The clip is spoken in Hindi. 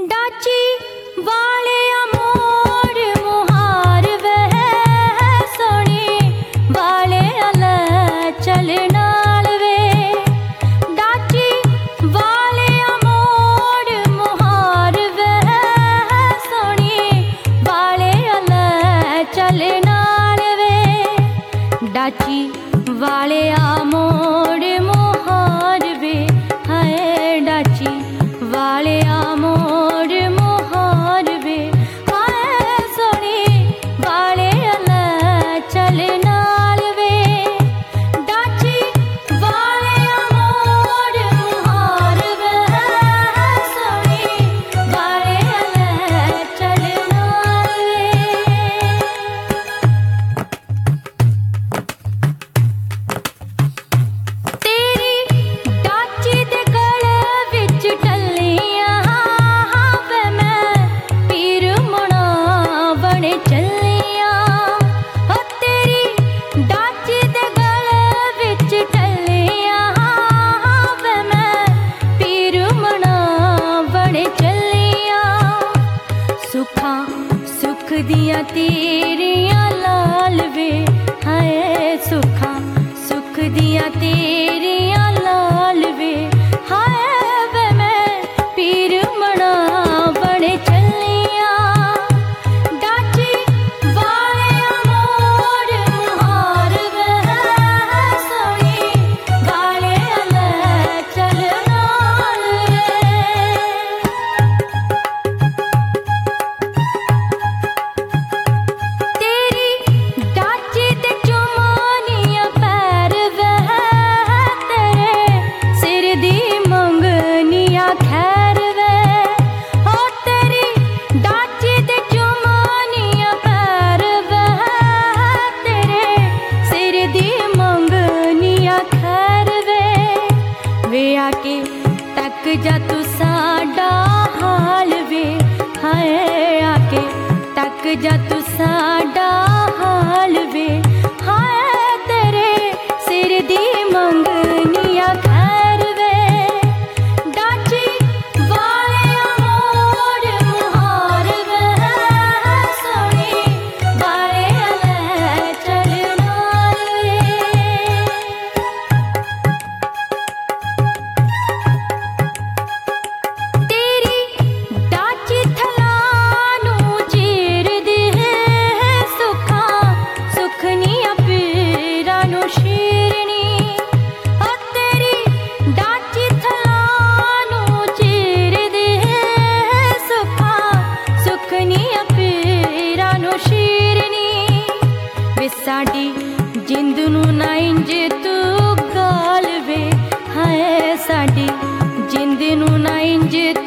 डाची वाले मोर मुहार वह सोनी वाले अल चल नाल वे। डाची वाले मोर मुहार वह सोनी वाले अल चल नाल वे। डाची वाले मोर मुहार वे हाय डाची वाले मोर मुहार वे हाय सोनी वाले अल चल नाल वे। डाची वाले मोर मुहार वे सोनी वाले अल चल नाल वे। तेरी डाची दे गल विच टल्लियां वे मैं पीर मुना बने चलियां। हो तेरी डाची दे गल विच टल्लियां वे मैं पीर मुना बने चलियां। सुखां सुख दियां तेरियां लाल वे हाय सुखां सुख दियां तेरियां लाल वे हाय वे मैं पीर मना बने चलियां। डाची वाले मोर मुहार वे सोनी वाले अल चल नाल वे। तेरी डाची ते चुमानियां पैर वह तेरे सिर दी मंगनियां खैर वे। ओ तेरी डाची ते चुमानियां पैर वह तेरे सिर दी मंगनियां खैर वे। वे आके तक जा तू साडा हाल वे हाय आके तक जा तू साडा हाल वे हाय तेरे सिर दी मंगनियां खैर वे। डाची वाले मोर मुहार वे सोनी वाले अल चल नाल वे। तेरी डाची थलानू चीर दी सुखां सुखनियां पीरां नू शीरनी। ओ तेरी डाची थलानू चीर दी सुखां सुखनियां पीरां नू शीरनी। वे साडी जिंद नू ना इंज तू गाल वे हाय साडी जिंद नू ना इंज